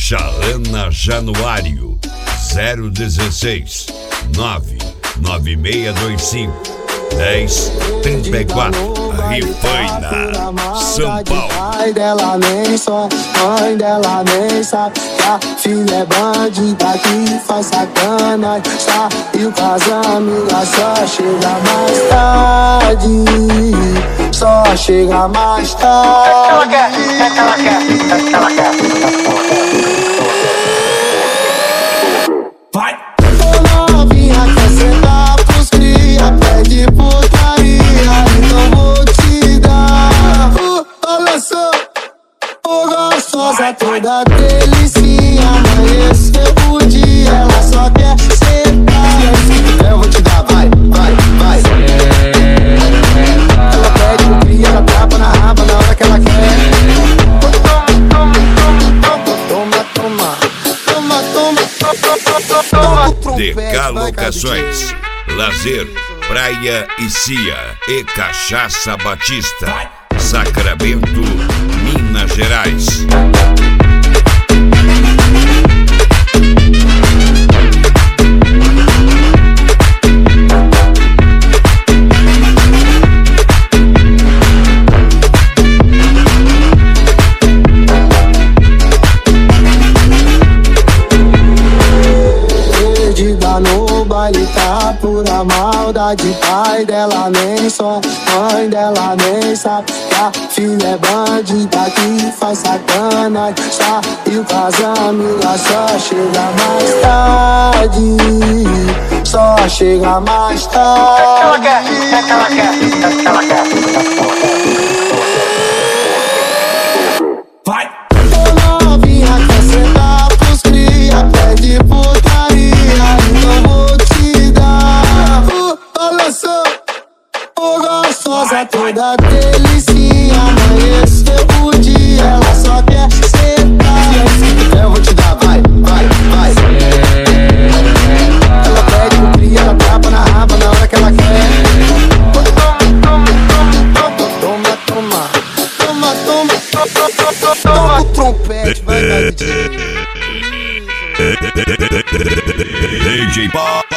Caixa Ana Januário 016 99625 1034 Rifaina, São Paulo. Pai dela nem só, mãe dela nem sabe que a filha é bandida que faz sacanagem. Saiu com as amigas, só chega mais tarde. Só chega mais tarde. Ela quer. Vai! Ô novinha, quer sentar pros cria, pede putaria, então vou te dar. Olha só, ô gostosa, toda delicinha, amanheceu o dia, ela só quer sentar. Eu vou te dar, vai. Ela pede putaria, ela tapa na raba na hora que ela quer. DK Locações, lazer, praia e cia e cachaça Batista, Sacramento, Minas Gerais. No baile tá pura maldade. Pai dela nem só, mãe dela nem sabe que a filha é bandida que faz sacanagem. Saiu com as amigas, só chega mais tarde. Só chega mais tarde. Ela quer. Vai! Ô novinha, quer sentar pros cria, pede putaria, então vou te dar. Olha só, ô gostosa, toda delicinha, amanheceu o dia, ela só quer sentar. Eu vou te dar, vai. Ela pede putaria, ela tapa na raba na hora que ela quer. Toma o trompete, vai dar DJ